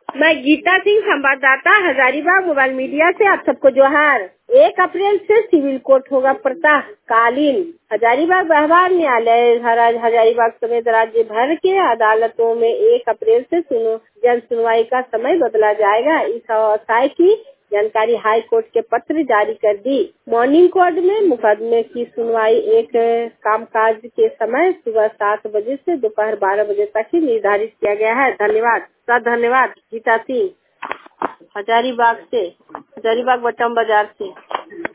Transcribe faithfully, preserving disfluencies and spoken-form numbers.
मैं गीता सिंह, संवाददाता, Hazaribagh mobile media से आप सबको जोहार। एक अप्रैल से सिविल कोर्ट होगा प्रातःकालीन। हजारीबाग व्यवहार न्यायालय हजारीबाग समेत राज्य भर के अदालतों में एक अप्रैल से सुनो जन सुनवाई का समय बदला जाएगा। इस अवसर की जानकारी हाई कोर्ट के पत्र जारी कर दी। मॉर्निंग कोर्ट में मुकदमे की सुनवाई एक कामकाज के समय सुबह सात बजे से दोपहर बारह बजे तक ही निर्धारित किया गया है। धन्यवाद। धन्यवाद। गीता सिंह, हजारीबाग से, हजारीबाग बटम बाजार से।